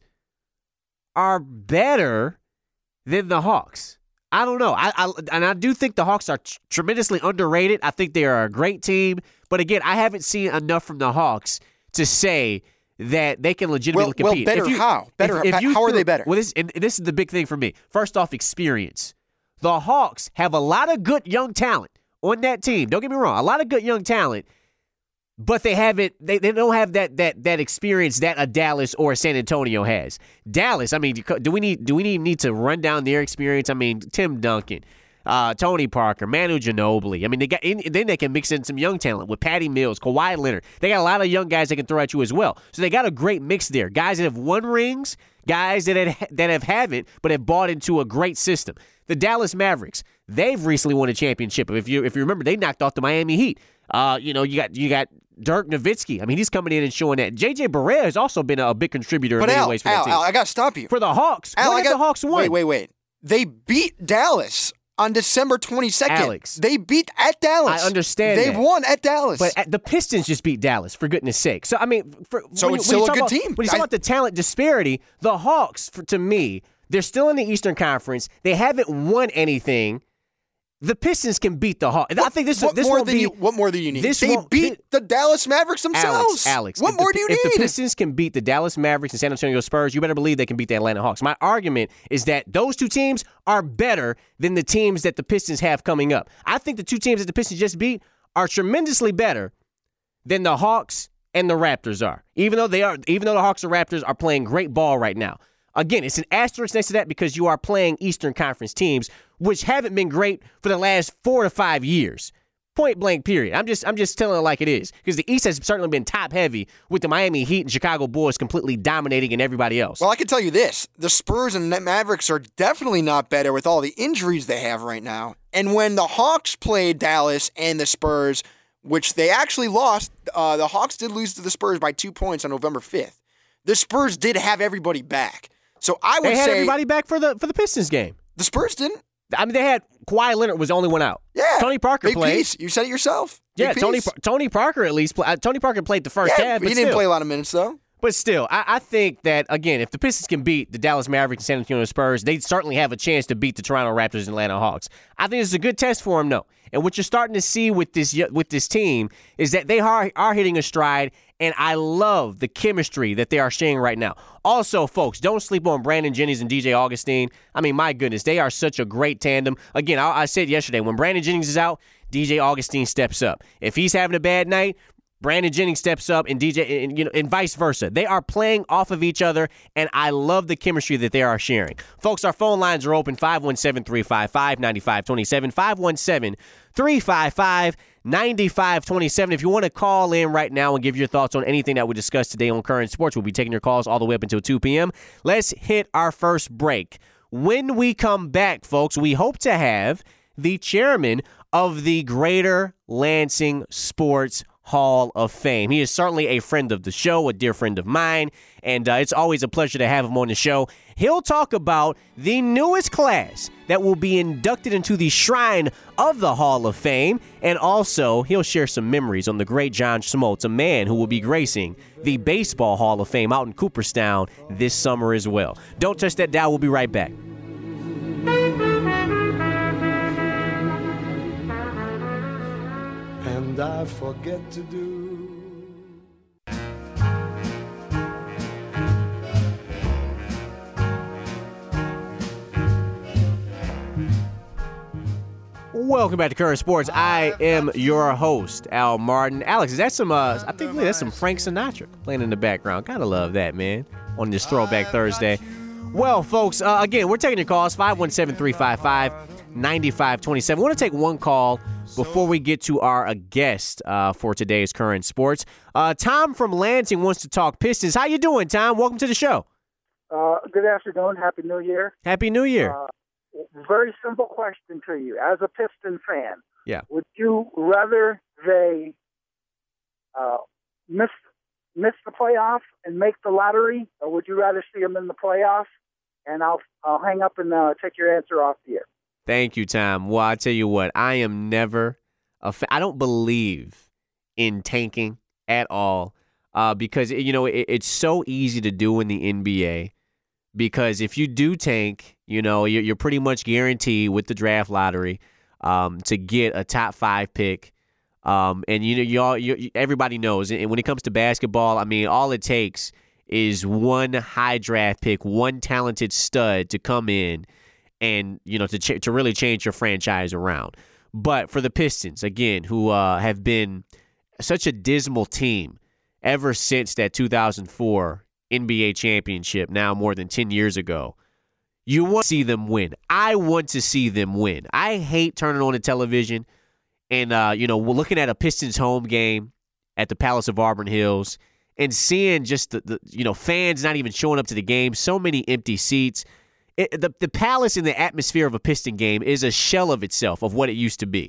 are better than the Hawks. I don't know. I do think the Hawks are tremendously underrated. I think they are a great team. But again, I haven't seen enough from the Hawks to say that they can legitimately compete. Well, better how? How are they better? Well, this is the big thing for me. First off, experience. The Hawks have a lot of good young talent on that team. Don't get me wrong. A lot of good young talent. But they don't have that experience that a Dallas or a San Antonio has. Dallas, I mean, do we need to run down their experience? I mean, Tim Duncan, Tony Parker, Manu Ginobili. I mean, then they can mix in some young talent with Patty Mills, Kawhi Leonard. They got a lot of young guys that can throw at you as well. So they got a great mix there. Guys that have won rings, guys that haven't, but have bought into a great system. The Dallas Mavericks, they've recently won a championship. If you remember, they knocked off the Miami Heat. You got Dirk Nowitzki. I mean, he's coming in and showing that. J.J. Barea has also been a big contributor in many ways for that team. Al, I got to stop you. For the Hawks. The Hawks won? Wait. They beat Dallas on December 22nd. Alex. They beat at Dallas. I understand They won at Dallas. But the Pistons just beat Dallas, for goodness sake. So, I mean, it's still a good team. When you talk about the talent disparity, the Hawks, to me, they're still in the Eastern Conference. They haven't won anything. The Pistons can beat the Hawks. I think what more do you need? They beat the Dallas Mavericks themselves. Alex, what more do you need? If the Pistons can beat the Dallas Mavericks and San Antonio Spurs, you better believe they can beat the Atlanta Hawks. My argument is that those two teams are better than the teams that the Pistons have coming up. I think the two teams that the Pistons just beat are tremendously better than the Hawks and the Raptors are. Even though the Hawks and Raptors are playing great ball right now. Again, it's an asterisk next to that because you are playing Eastern Conference teams, which haven't been great for the last 4 to 5 years. Point blank, period. I'm just telling it like it is because the East has certainly been top heavy with the Miami Heat and Chicago Bulls completely dominating and everybody else. Well, I can tell you this. The Spurs and Mavericks are definitely not better with all the injuries they have right now. And when the Hawks played Dallas and the Spurs, which they actually lost, the Hawks did lose to the Spurs by 2 points on November 5th. The Spurs did have everybody back. So I would say they had everybody back for the Pistons game. The Spurs didn't. I mean, they had Kawhi Leonard was the only one out. Yeah, Tony Parker big played. Piece. You said it yourself. Big Tony Parker at least. Tony Parker played the first half. But he didn't play a lot of minutes though. But still, I think that again, if the Pistons can beat the Dallas Mavericks and San Antonio Spurs, they certainly have a chance to beat the Toronto Raptors and Atlanta Hawks. I think it's a good test for them, though. And what you're starting to see with this team is that they are hitting a stride. And I love the chemistry that they are sharing right now. Also, folks, don't sleep on Brandon Jennings and DJ Augustine. I mean, my goodness, they are such a great tandem. Again, I said yesterday, when Brandon Jennings is out, DJ Augustine steps up. If he's having a bad night, Brandon Jennings steps up and vice versa. They are playing off of each other, and I love the chemistry that they are sharing. Folks, our phone lines are open, 517-355-9527, 517-355-9527. If you want to call in right now and give your thoughts on anything that we discussed today on Current Sports, we'll be taking your calls all the way up until 2 p.m. Let's hit our first break. When we come back, folks, we hope to have the chairman of the Greater Lansing Sports Hall of Fame. He is certainly a friend of the show, a dear friend of mine, and it's always a pleasure to have him on the show. He'll talk about the newest class that will be inducted into the Shrine of the Hall of Fame, and also he'll share some memories on the great John Schmaltz, a man who will be gracing the Baseball Hall of Fame out in Cooperstown this summer as well. Don't touch that dial. We'll be right back. And I forget to do. Welcome back to Current Sports. I am your host, Al Martin. Alex, is that some, I think that's some Frank Sinatra playing in the background. Gotta love that, man, on this Throwback Thursday. Well, folks, again, we're taking your calls, 517-355-9527. We want to take one call before we get to our guest for today's Current Sports. Tom from Lansing wants to talk Pistons. How you doing, Tom? Welcome to the show. Good afternoon. Happy New Year. Happy New Year. Very simple question to you. As a Piston fan, yeah, would you rather they miss the playoff and make the lottery, or would you rather see them in the playoffs? And I'll hang up and take your answer off the air. Thank you, Tom. Well, I tell you what, I am never I don't believe in tanking at all because, it's so easy to do in the NBA because if you do tank, you're pretty much guaranteed with the draft lottery to get a top 5 pick. And, everybody knows. And when it comes to basketball, I mean, all it takes is one high draft pick, one talented stud to come in and, to really change your franchise around. But for the Pistons, again, who have been such a dismal team ever since that 2004 NBA championship, now more than 10 years ago, you want to see them win. I want to see them win. I hate turning on the television and, we're looking at a Pistons home game at the Palace of Auburn Hills and seeing just the fans not even showing up to the game, so many empty seats. The Palace and the atmosphere of a Piston game is a shell of itself of what it used to be.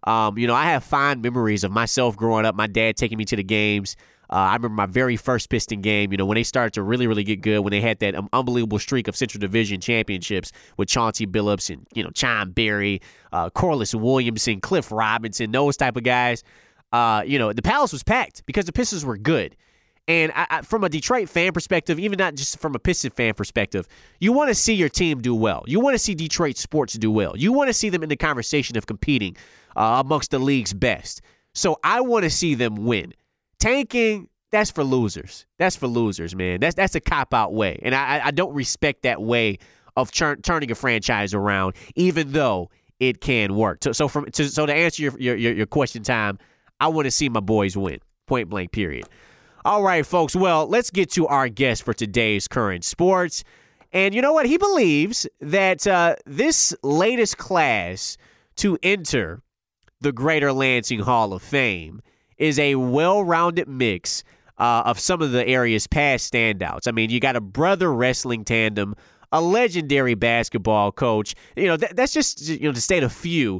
I have fond memories of myself growing up, my dad taking me to the games. I remember my very first Piston game, when they started to really, really get good, when they had that unbelievable streak of Central Division championships with Chauncey Billups and, Chon Berry, Corliss Williamson, Cliff Robinson, those type of guys. The Palace was packed because the Pistons were good. And from a Detroit fan perspective, even not just from a Piston fan perspective, you want to see your team do well. You want to see Detroit sports do well. You want to see them in the conversation of competing amongst the league's best. So I want to see them win. Tanking, that's for losers. That's for losers, man. That's a cop-out way. And I don't respect that way of turning a franchise around, even though it can work. So to answer your question, Tom, I want to see my boys win. Point blank, period. All right, folks. Well, let's get to our guest for today's Current Sports. And you know what? He believes that this latest class to enter the Greater Lansing Hall of Fame is a well-rounded mix of some of the area's past standouts. I mean, you got a brother wrestling tandem, a legendary basketball coach. That's just to state a few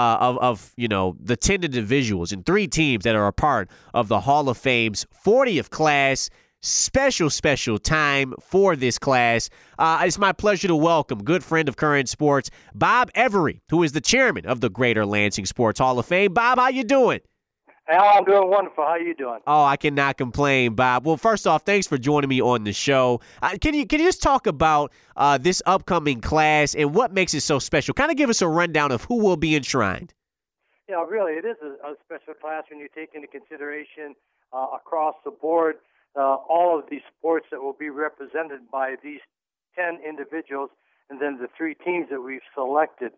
of the 10 individuals and 3 teams that are a part of the Hall of Fame's 40th class. Special time for this class. It's my pleasure to welcome good friend of Current Sports, Bob Every, who is the chairman of the Greater Lansing Sports Hall of Fame. Bob, how you doing? Al, I'm doing wonderful. How you doing? Oh, I cannot complain, Bob. Well, first off, thanks for joining me on the show. Can you just talk about this upcoming class and what makes it so special? Kind of give us a rundown of who will be enshrined. Yeah, really, it is a special class when you take into consideration across the board all of these sports that will be represented by these 10 individuals and then the 3 teams that we've selected.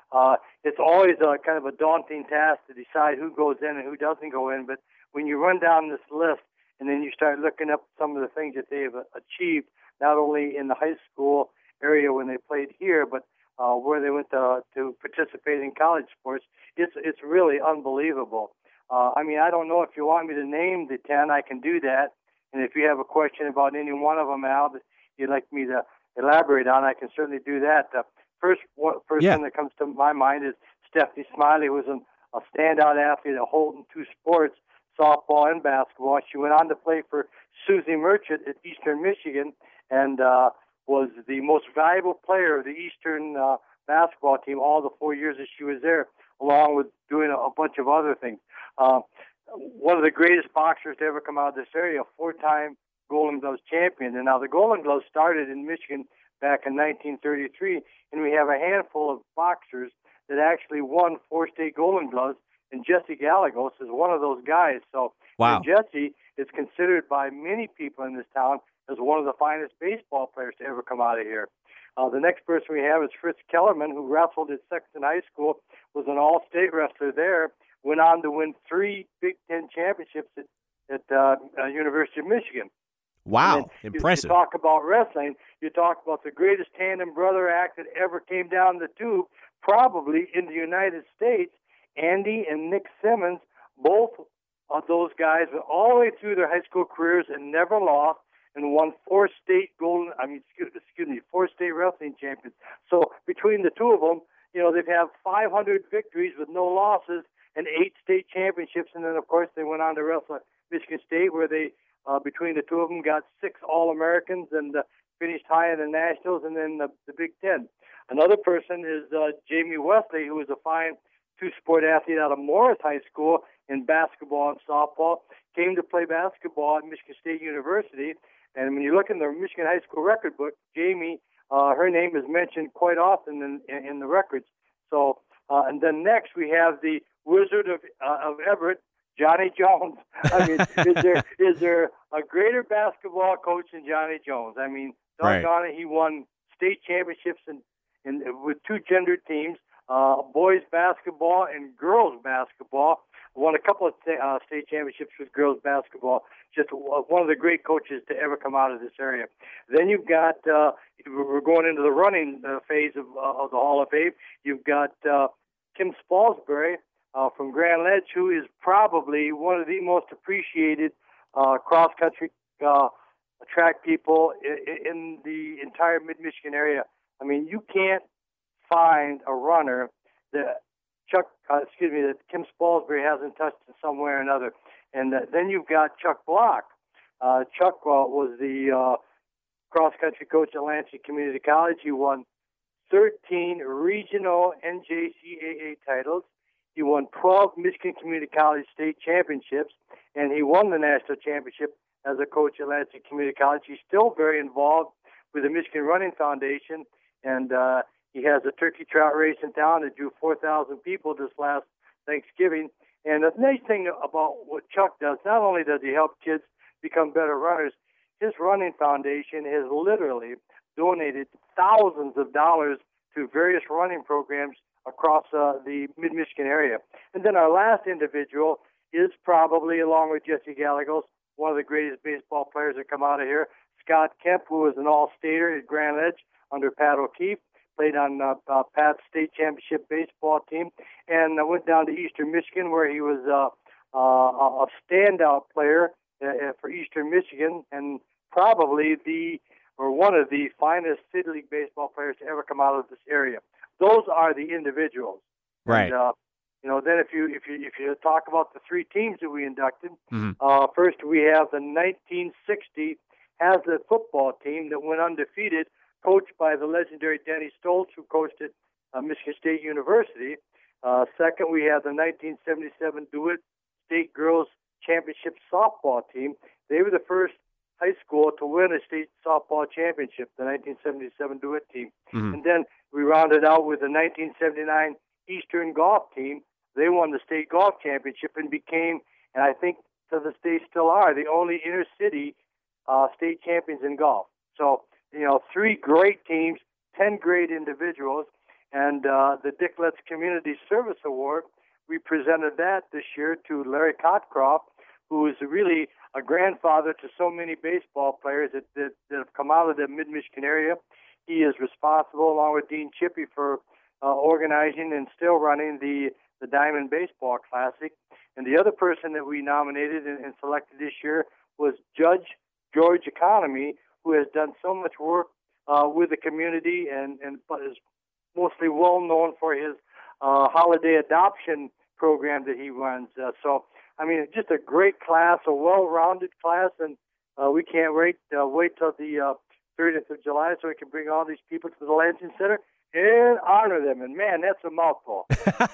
It's always kind of a daunting task to decide who goes in and who doesn't go in, but when you run down this list and then you start looking up some of the things that they've achieved, not only in the high school area when they played here, but where they went to participate in college sports, it's really unbelievable. I don't know if you want me to name the 10, I can do that. And if you have a question about any one of them, Al, that you'd like me to elaborate on, I can certainly do that. First person that comes to my mind is Stephanie Smiley, who was a standout athlete at Holton 2 sports, softball and basketball. She went on to play for Susie Merchant at Eastern Michigan and was the most valuable player of the Eastern basketball team all the 4 years that she was there, along with doing a bunch of other things. One of the greatest boxers to ever come out of this area, a 4-time Golden Gloves champion. And now the Golden Gloves started in Michigan back in 1933, and we have a handful of boxers that actually won 4 state Golden Gloves, and Jesse Gallegos is one of those guys. So wow. Jesse is considered by many people in this town as one of the finest baseball players to ever come out of here. The next person we have is Fritz Kellerman, who wrestled at Sexton High School, was an all-state wrestler there, went on to win 3 Big Ten championships at University of Michigan. Wow, impressive. You talk about wrestling, you talk about the greatest tandem brother act that ever came down the tube, probably in the United States. Andy and Nick Simmons, both of those guys went all the way through their high school careers and never lost and won 4 state wrestling champions. So between the two of them, they've had 500 victories with no losses and 8 state championships. And then, of course, they went on to wrestle at Michigan State, where they, between the two of them, got 6 All-Americans and finished high in the Nationals and then the Big Ten. Another person is Jamie Wesley, who was a fine 2-sport athlete out of Morris High School in basketball and softball, came to play basketball at Michigan State University. And when you look in the Michigan High School record book, Jamie, her name is mentioned quite often in the records. So, and then next we have the Wizard of Everett, Johnny Jones. I mean, is there a greater basketball coach than Johnny Jones? I mean, doggone it, he won state championships with 2 gendered teams, boys basketball and girls basketball. Won a couple of state championships with girls basketball. Just one of the great coaches to ever come out of this area. Then you've got, we're going into the running phase of the Hall of Fame. You've got Kim Spalsbury from Grand Ledge, who is probably one of the most appreciated cross-country track people in the entire mid-Michigan area. I mean, you can't find a runner that that Kim Spalsbury hasn't touched in some way or another. And then you've got Chuck Block. Chuck was the cross-country coach at Lansing Community College. He won 13 regional NJCAA titles. He won 12 Michigan Community College state championships, and he won the national championship as a coach at Lansing Community College. He's still very involved with the Michigan Running Foundation, and he has a turkey trot race in town that drew 4,000 people this last Thanksgiving. And the nice thing about what Chuck does, not only does he help kids become better runners, his running foundation has literally donated thousands of dollars to various running programs across the mid-Michigan area. And then our last individual is probably, along with Jesse Gallegos, one of the greatest baseball players that come out of here, Scott Kemp, who was an all-stater at Grand Ledge under Pat O'Keefe, played on Pat's state championship baseball team, and went down to Eastern Michigan where he was a standout player for Eastern Michigan, and probably one of the finest City League baseball players to ever come out of this area. Those are the individuals. Right. And, then if you talk about the three teams that we inducted, first we have the 1960 Hazlitt football team that went undefeated, coached by the legendary Denny Stoltz, who coached at Michigan State University. Second, we have the 1977 DeWitt State Girls Championship softball team. They were the first high school to win a state softball championship, the 1977 DeWitt team. And then we rounded out with the 1979 Eastern Golf team. They won the state golf championship and became, and I think to this day still are, the only inner city state champions in golf. So, three great teams, 10 great individuals, and the Dick Letts Community Service Award, we presented that this year to Larry Cotcroft, who is really a grandfather to so many baseball players that have come out of the mid-Michigan area. He is responsible, along with Dean Chippy, for organizing and still running the Diamond Baseball Classic. And the other person that we nominated and selected this year was Judge George Economy, who has done so much work with the community and is mostly well known for his holiday adoption program that he runs. Just a great class, a well-rounded class, and we can't wait till the 30th of July so we can bring all these people to the Lansing Center and honor them. And, man, that's a mouthful.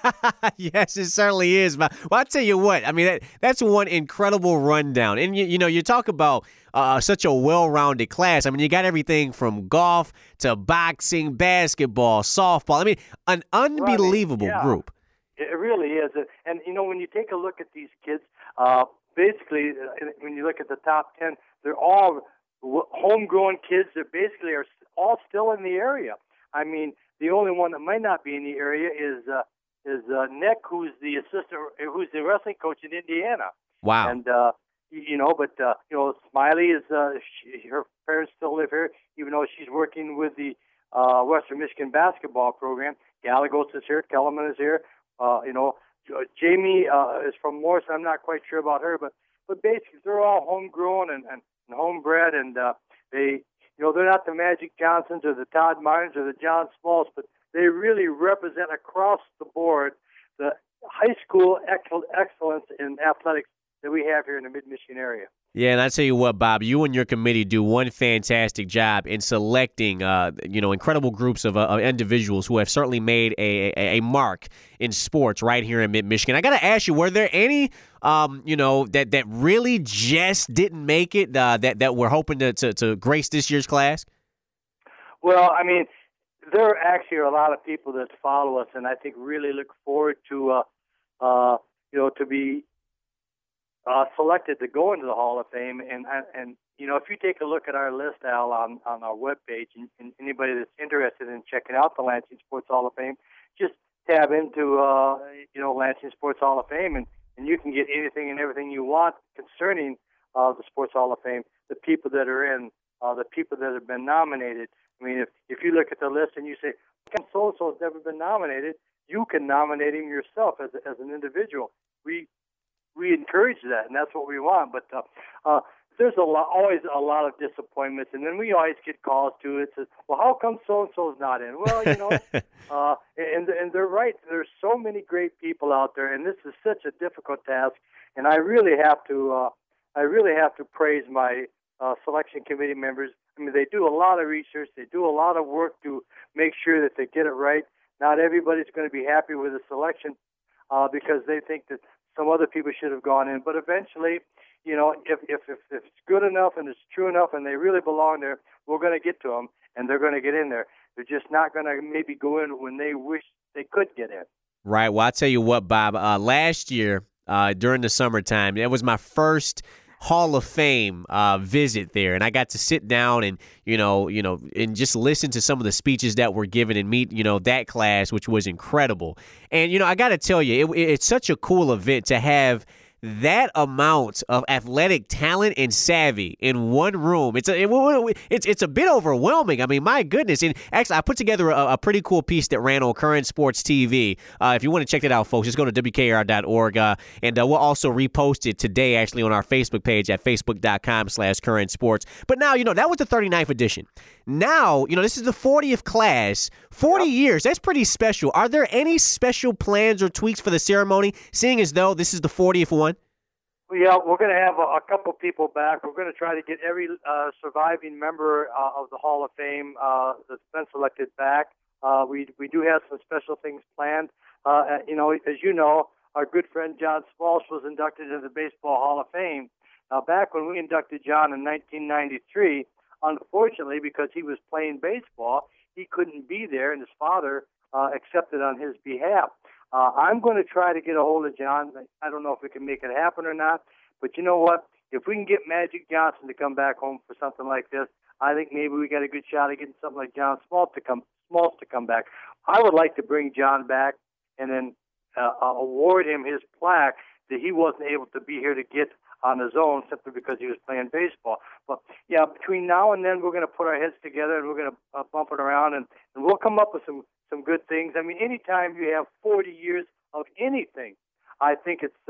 Yes, it certainly is. Well, I'll tell you what. I mean, that's one incredible rundown. And, you talk about such a well-rounded class. I mean, you got everything from golf to boxing, basketball, softball. I mean, an unbelievable group. It really is. And, when you take a look at these kids, basically, when you look at the top 10, they're all homegrown kids that basically are all still in the area. I mean, the only one that might not be in the area is Nick, who's the wrestling coach in Indiana. Wow. And, Smiley is, her parents still live here, even though she's working with the Western Michigan basketball program. Gallegos is here. Kellerman is here. Jamie is from Morrison. I'm not quite sure about her, but basically they're all homegrown and homebred, and they're not the Magic Johnsons or the Todd Martins or the John Smalls, but they really represent across the board the high school excellence in athletics that we have here in the mid-Michigan area. Yeah, and I tell you what, Bob, you and your committee do one fantastic job in selecting, incredible groups of individuals who have certainly made a mark in sports right here in mid-Michigan. I got to ask you, were there any, that really just didn't make it that we're hoping to grace this year's class? Well, I mean, there actually are a lot of people that follow us, and I think really look forward to, to be selected to go into the Hall of Fame. And if you take a look at our list, Al, on our webpage, and anybody that's interested in checking out the Lansing Sports Hall of Fame, just tab into, Lansing Sports Hall of Fame, and you can get anything and everything you want concerning the Sports Hall of Fame, the people that are in, the people that have been nominated. I mean, if you look at the list and you say, so-and-so has never been nominated, you can nominate him yourself as an individual. We encourage that, and that's what we want. But there's always a lot of disappointments, and then we always get calls to it. Says, well, how come so and so's not in? Well, and they're right. There's so many great people out there, and this is such a difficult task. And I really have to praise my selection committee members. I mean, they do a lot of research. They do a lot of work to make sure that they get it right. Not everybody's going to be happy with the selection because they think that some other people should have gone in. But eventually, if it's good enough and it's true enough and they really belong there, we're going to get to them and they're going to get in there. They're just not going to maybe go in when they wish they could get in. Right. Well, I'll tell you what, Bob. Last year during the summertime, that was my first Hall of Fame visit there, and I got to sit down and and just listen to some of the speeches that were given and meet that class, which was incredible. And I got to tell you, it's such a cool event to have that amount of athletic talent and savvy in one room. It's a bit overwhelming. I mean, my goodness. And actually, I put together a pretty cool piece that ran on Current Sports TV. If you want to check that out, folks, just go to WKR.org. And we'll also repost it today, actually, on our Facebook page at facebook.com/Current Sports. But now, that was the 39th edition. Now, this is the 40th class. 40 years, that's pretty special. Are there any special plans or tweaks for the ceremony, seeing as though this is the 40th one? Yeah, we're going to have a couple people back. We're going to try to get every surviving member of the Hall of Fame that's been selected back. We do have some special things planned. As you know, our good friend John Smoltz was inducted into the Baseball Hall of Fame. Now, back when we inducted John in 1993, unfortunately, because he was playing baseball, he couldn't be there, and his father accepted on his behalf. I'm going to try to get a hold of John. I don't know if we can make it happen or not, but you know what? If we can get Magic Johnson to come back home for something like this, I think maybe we got a good shot at getting something like John Smoltz to come back. I would like to bring John back and then award him his plaque that he wasn't able to be here to get on his own simply because he was playing baseball. But yeah, between now and then, we're going to put our heads together and we're going to bump it around and we'll come up with some good things. I mean, anytime you have 40 years of anything, I think it's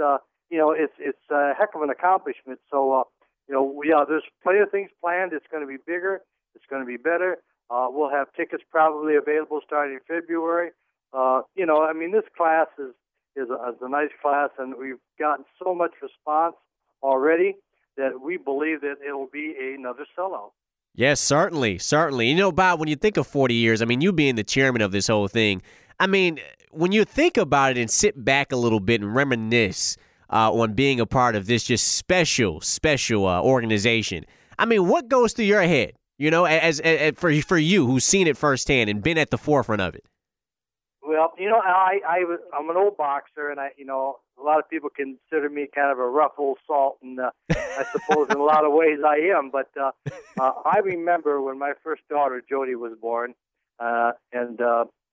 a heck of an accomplishment. So there's plenty of things planned. It's going to be bigger. It's going to be better. We'll have tickets probably available starting in February. This class is a nice class, and we've gotten so much response already that we believe that it'll be another sellout. Yes, certainly. Bob, when you think of 40 years, I mean, you being the chairman of this whole thing, I mean, when you think about it and sit back a little bit and reminisce on being a part of this just special organization, I mean, what goes through your head, as for you who's seen it firsthand and been at the forefront of it? Well, I'm an old boxer, and a lot of people consider me kind of a rough old salt, and I suppose in a lot of ways I am. But I remember when my first daughter, Jody, was born, and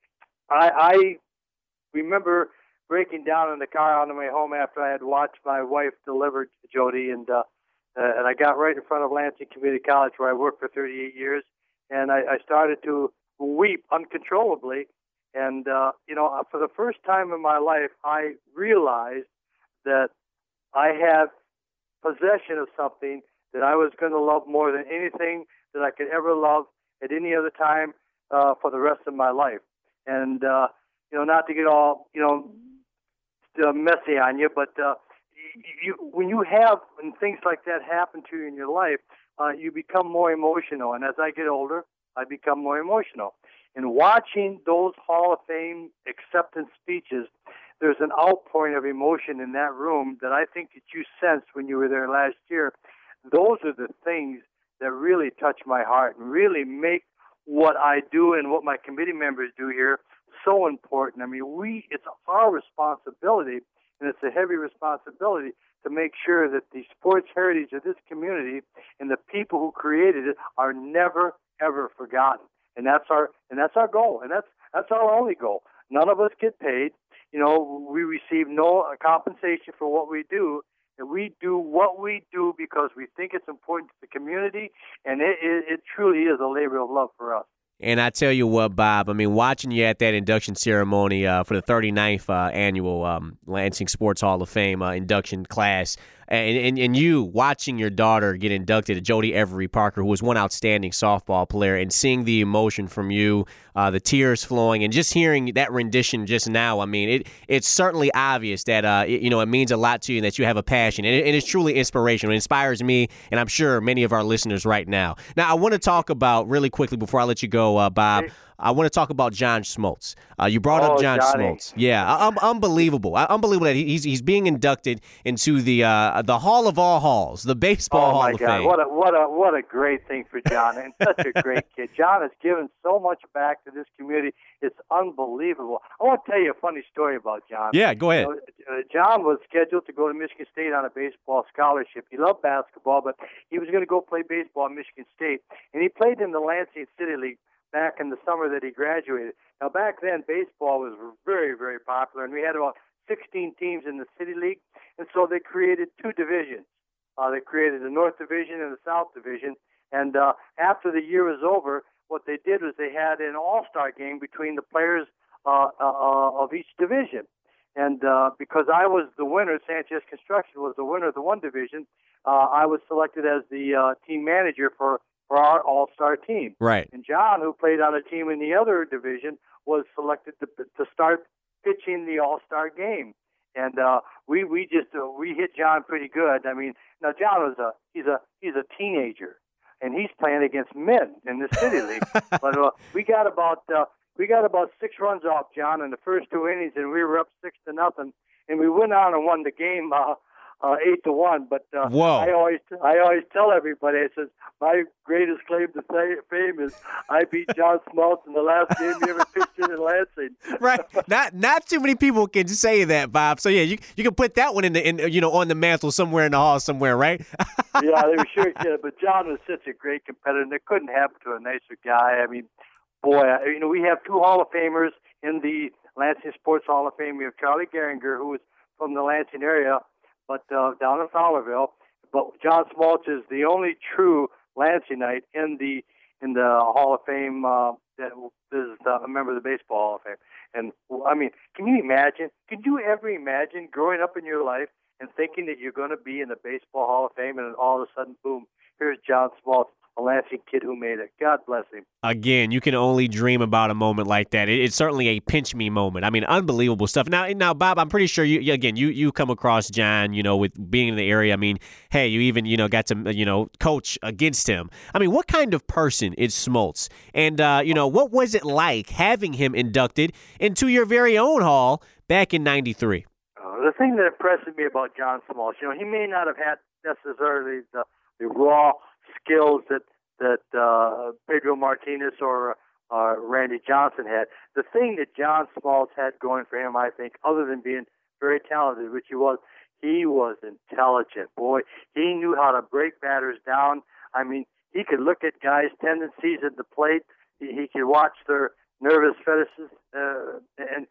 I remember breaking down in the car on the way home after I had watched my wife deliver Jody, and I got right in front of Lansing Community College, where I worked for 38 years, and I started to weep uncontrollably. And, for the first time in my life, I realized that I had possession of something that I was going to love more than anything that I could ever love at any other time for the rest of my life. And, not to get all, messy on you, but when things like that happen to you in your life, you become more emotional. And as I get older, I become more emotional. And watching those Hall of Fame acceptance speeches, there's an outpouring of emotion in that room that I think that you sensed when you were there last year. Those are the things that really touch my heart and really make what I do and what my committee members do here so important. I mean, it's our responsibility, and it's a heavy responsibility to make sure that the sports heritage of this community and the people who created it are never, ever forgotten. And that's our goal, and that's our only goal. None of us get paid. We receive no compensation for what we do, and we do what we do because we think it's important to the community, and it truly is a labor of love for us. And I tell you what, Bob, I mean, watching you at that induction ceremony for the 39th annual Lansing Sports Hall of Fame induction class, and you watching your daughter get inducted, Jody Every Parker, who was one outstanding softball player, and seeing the emotion from you, the tears flowing, and just hearing that rendition just now, I mean, it's certainly obvious that, it means a lot to you and that you have a passion. And it's truly inspirational. It inspires me, and I'm sure many of our listeners right now. Now, I want to talk about, really quickly before I let you go, Bob, I want to talk about John Smoltz. You brought up John Smoltz. Yeah, unbelievable. Unbelievable that he's being inducted into the Hall of all halls, the Baseball Hall of Fame. What a great thing for John, and such a great kid. John has given so much back to this community. It's unbelievable. I want to tell you a funny story about John. Yeah, go ahead. John was scheduled to go to Michigan State on a baseball scholarship. He loved basketball, but he was going to go play baseball at Michigan State, and he played in the Lansing City League back in the summer that he graduated. Now, back then, baseball was very, very popular, and we had about 16 teams in the City League, and so they created two divisions. They created the North Division and the South Division, and after the year was over, what they did was they had an all-star game between the players of each division. And because I was the winner, Sanchez Construction was the winner of the one division, I was selected as the team manager for our all-star team. Right. And John, who played on a team in the other division, was selected to start pitching the all-star game. And we hit John pretty good. I mean, now John he's a teenager, and he's playing against men in the City League. But we got about 6 runs off John in the first 2 innings, and we were up 6-0, and we went on and won the game 8-1. But I always tell everybody, I says my greatest claim to fame is I beat John Smoltz in the last game he ever pitched in Lansing. Right. Not too many people can say that, Bob. So yeah, you can put that one on the mantle somewhere in the hall somewhere, right? Yeah, they were sure. Yeah, but John was such a great competitor, and it couldn't happen to a nicer guy. I mean, boy, we have 2 Hall of Famers in the Lansing Sports Hall of Fame. We have Charlie Gehringer, who was from the Lansing area, but down in Fowlerville. But John Smoltz is the only true Lansingite in the Hall of Fame that is a member of the Baseball Hall of Fame. And I mean, can you imagine? Could you ever imagine growing up in your life and thinking that you're going to be in the Baseball Hall of Fame, and then all of a sudden, boom, here's John Smoltz, a Lansing kid who made it. God bless him. Again, you can only dream about a moment like that. It's certainly a pinch me moment. I mean, unbelievable stuff. Now, Bob, I'm pretty sure you come across John, with being in the area. I mean, hey, you even, got to, coach against him. I mean, what kind of person is Smoltz? And, what was it like having him inducted into your very own hall back in '93? The thing that impressed me about John Smoltz, he may not have had necessarily the raw skills that Pedro Martinez or Randy Johnson had. The thing that John Smoltz had going for him, I think, other than being very talented, which he was intelligent. Boy, he knew how to break batters down. I mean, he could look at guys' tendencies at the plate. He could watch their nervous fetishes, and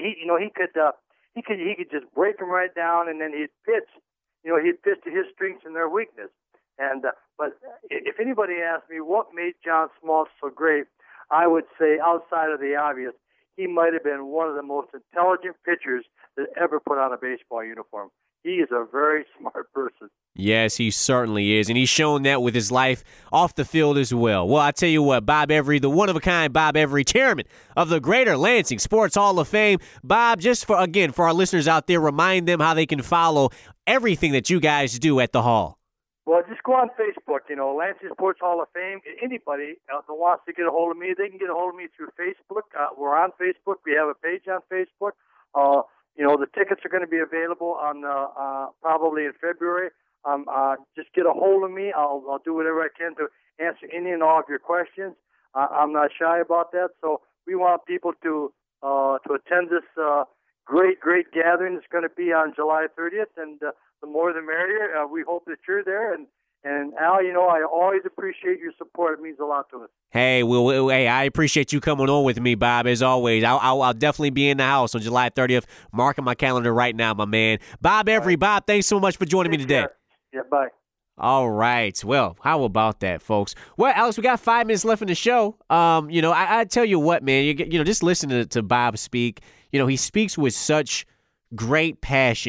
he could just break them right down, and then he'd pitch. He'd pitch to his strengths and their weakness. And but if anybody asked me what made John Smoltz so great, I would say, outside of the obvious, he might have been one of the most intelligent pitchers that ever put on a baseball uniform. He is a very smart person. Yes, he certainly is, and he's shown that with his life off the field as well. Well, I tell you what, Bob Every, the one-of-a-kind Bob Every, chairman of the Greater Lansing Sports Hall of Fame. Bob, just for our listeners out there, remind them how they can follow everything that you guys do at the Hall. Well, just go on Facebook, Lansing Sports Hall of Fame. Anybody that wants to get a hold of me, they can get a hold of me through Facebook. We're on Facebook. We have a page on Facebook. The tickets are going to be available on probably in February. Just get a hold of me. I'll do whatever I can to answer any and all of your questions. I'm not shy about that. So we want people to attend this great gathering. It's going to be on July 30th, and the more the merrier. We hope that you're there. And Al, I always appreciate your support. It means a lot to us. Hey, I appreciate you coming on with me, Bob, as always. I'll definitely be in the house on July 30th. Marking my calendar right now, my man. Bob Every. Right. Bob, thanks so much for joining me today. Yeah, bye. All right. Well, how about that, folks? Well, Alex, we got 5 minutes left in the show. I tell you what, man, just listen to Bob speak. He speaks with such great passion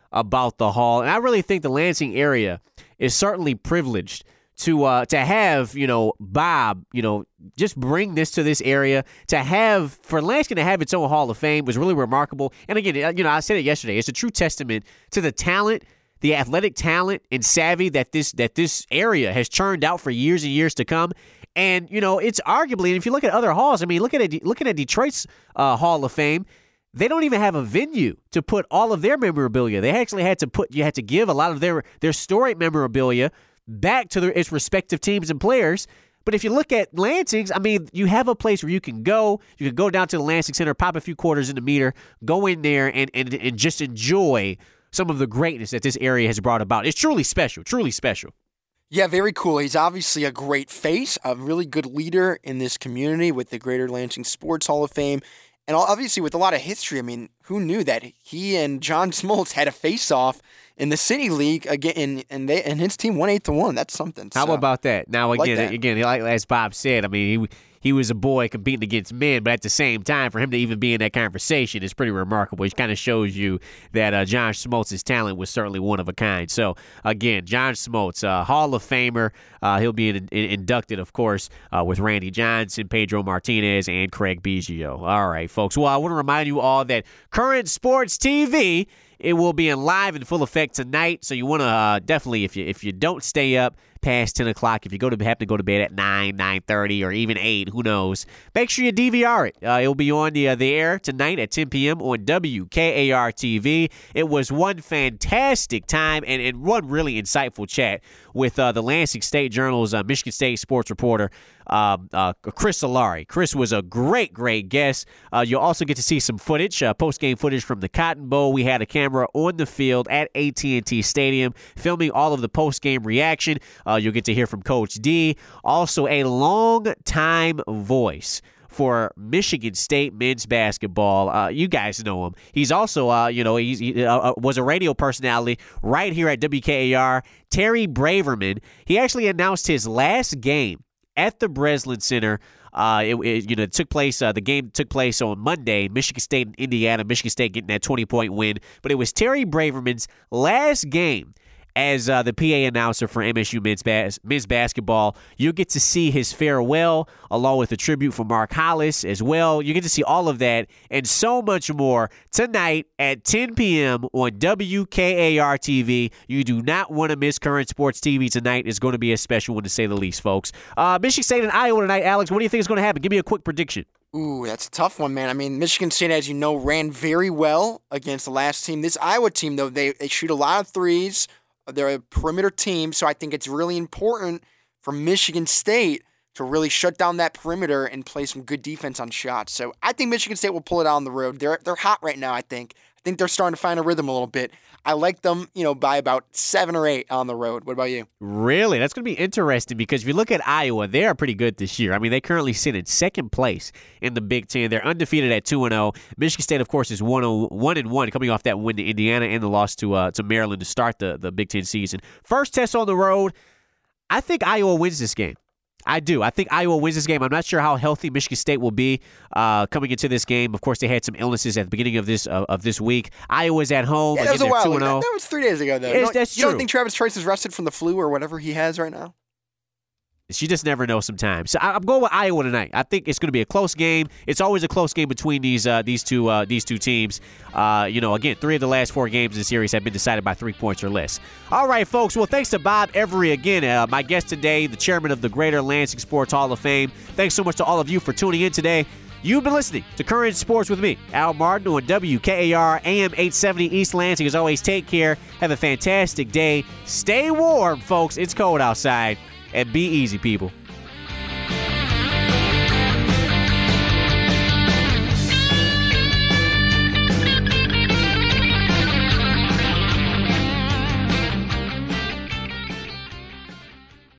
about the Hall. And I really think the Lansing area is certainly privileged to have, Bob, just bring this to this area. For Lansing to have its own Hall of Fame was really remarkable. And again, I said it yesterday. It's a true testament to the talent, the athletic talent and savvy that this area has churned out for years and years to come. And, it's arguably, and if you look at other halls, I mean, looking at Detroit's Hall of Fame, they don't even have a venue to put all of their memorabilia. They actually had to give a lot of their storied memorabilia back to its respective teams and players. But if you look at Lansing's, I mean, you have a place where you can go. You can go down to the Lansing Center, pop a few quarters in the meter, go in there and just enjoy some of the greatness that this area has brought about. It's truly special, truly special. Yeah, very cool. He's obviously a great face, a really good leader in this community with the Greater Lansing Sports Hall of Fame. And obviously with a lot of history. I mean, who knew that he and John Smoltz had a face-off in the City League again, and his team won 8-1. That's something. How about that? Now, again, like as Bob said, I mean, he was a boy competing against men, but at the same time, for him to even be in that conversation is pretty remarkable. It kind of shows you that John Smoltz's talent was certainly one of a kind. So, again, John Smoltz, Hall of Famer. He'll be inducted, of course, with Randy Johnson, Pedro Martinez, and Craig Biggio. All right, folks. Well, I want to remind you all that Current Sports TV, it will be in live in full effect tonight. So you want to definitely, if you don't stay up past 10 o'clock, if you have to go to bed at 9, 9:30, or even 8, who knows, make sure you DVR it. It'll be on the air tonight at 10 p.m. on WKAR-TV. It was one fantastic time and one really insightful chat with the Lansing State Journal's Michigan State sports reporter, Chris Solari. Chris was a great guest. You'll also get to see some footage, post-game footage from the Cotton Bowl. We had a camera on the field at AT&T Stadium filming all of the post-game reaction. You'll get to hear from Coach D. Also, a long-time voice for Michigan State men's basketball. You guys know him. He's also, he was a radio personality right here at WKAR. Terry Braverman. He actually announced his last game at the Breslin Center. It took place. The game took place on Monday. Michigan State and Indiana. Michigan State getting that 20-point win. But it was Terry Braverman's last game as the PA announcer for MSU men's basketball. You'll get to see his farewell along with a tribute from Mark Hollis as well. You get to see all of that and so much more tonight at 10 p.m. on WKAR-TV. You do not want to miss Current Sports TV tonight. It's going to be a special one to say the least, folks. Michigan State and Iowa tonight. Alex, what do you think is going to happen? Give me a quick prediction. Ooh, that's a tough one, man. I mean, Michigan State, as you know, ran very well against the last team. This Iowa team, though, they shoot a lot of threes. They're a perimeter team, so I think it's really important for Michigan State to really shut down that perimeter and play some good defense on shots. So I think Michigan State will pull it out on the road. They're hot right now, I think. I think they're starting to find a rhythm a little bit. I like them, by about 7 or 8 on the road. What about you? Really? That's going to be interesting because if you look at Iowa, they are pretty good this year. I mean, they currently sit in second place in the Big Ten. They're undefeated at 2-0. Michigan State, of course, is 1-1, coming off that win to Indiana and the loss to Maryland to start the Big Ten season. First test on the road, I think Iowa wins this game. I do. I think Iowa wins this game. I'm not sure how healthy Michigan State will be coming into this game. Of course, they had some illnesses at the beginning of this week. Iowa's at home. Yeah, that was a while ago. That was 3 days ago, though. That's true. You don't think Travis Trice is rested from the flu or whatever he has right now? You just never know sometimes. So I'm going with Iowa tonight. I think it's going to be a close game. It's always a close game between these two teams. Again, 3 of the last 4 games in the series have been decided by 3 points or less. All right, folks. Well, thanks to Bob Every again, my guest today, the chairman of the Greater Lansing Sports Hall of Fame. Thanks so much to all of you for tuning in today. You've been listening to Current Sports with me, Al Martin, on WKAR AM 870 East Lansing. As always, take care. Have a fantastic day. Stay warm, folks. It's cold outside. And be easy, people.